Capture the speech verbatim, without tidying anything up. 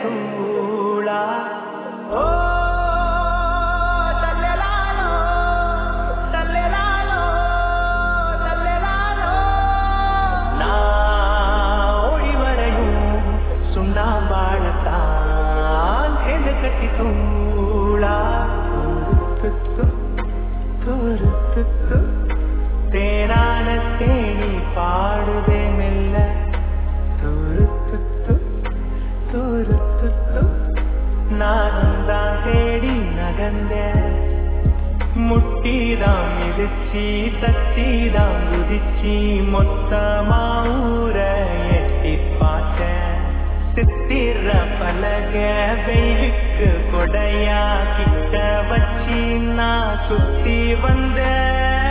தூளா ஓ தேனான தேனி பாடுதே மெல்ல துருத்து துருத்து நானும் தான் தேடி நகர்ந்த முட்டிதான் மிதிச்சி தத்திதான் குதிச்சி மொத்தமா ஊர எட்டி பார்த்தேன் சித்திர பலக வெயிலுக்கு கொடையா கிட்ட வச்சி நான் சுத்தி வந்த